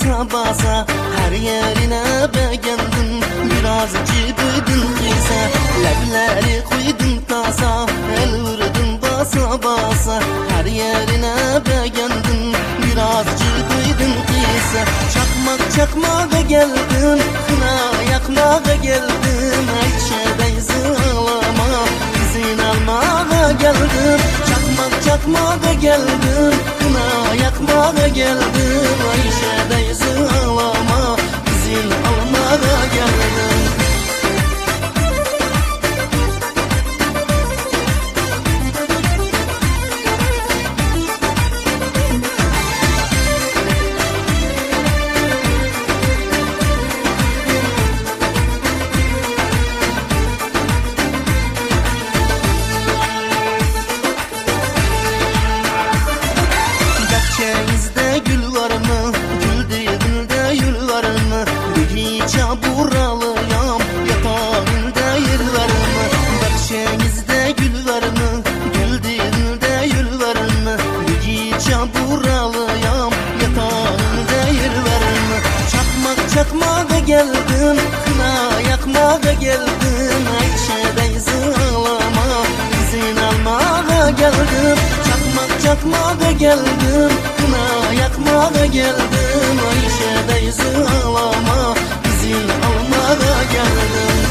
basa basa, her yerine beğendim. Biraz cibidin kıysa, lebleri koydun tasa, el vurdun basa basa, her yerine beğendim. Biraz cibidin kıysa, çakmak çakmağa geldim, kına yakmağa geldim. Ayşe ağlama, izin almağa geldim. Çakmak çakmağa geldim, kına yakmağa geldim. Ayşe ağlama, izin almağa geldim. Bahçenizde gül var mı? Gül dilinde yül var mı? Bir hiça buralıyam, yatağında yer var mı? Bahçenizde gül var mı? Gül dilinde yül var mı? Bir hiça buralıyam, yatağında yer var mı? Çakmak çakmağa geldim, kına yakmağa geldim. Ayşe ağlama, izin almağa geldim. Çakmak çakmağa geldim, kına yakmağa geldim. Ayşe ağlama, izin almağa geldim.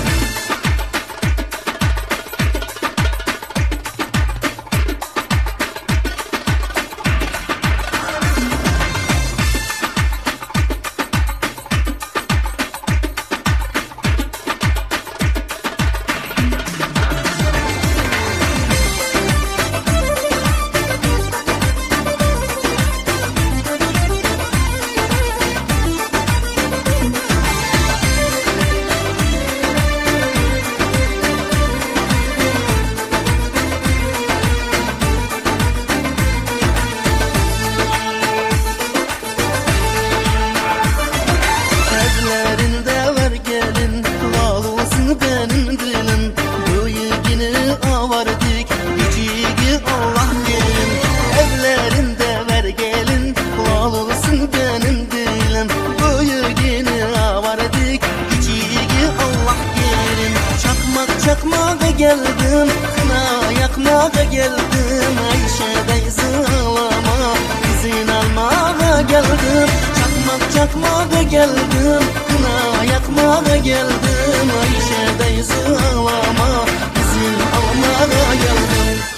Evlerinde ver gelin, lal olsun benim dilim. Bu yigini avardik, gücüğü Allah gelin. Evlerinde ver gelin, lal olsun benim dilim. Bu yigini avardik, gücüğü Allah gelin. Çakmak çakmağa geldim, kına yakmağa geldim. Ayşe ağlama, izin almağa geldim. Çakmak çakmağa geldim, kına yakmağa geldim. Ayşe ağlama, izin almağa geldim.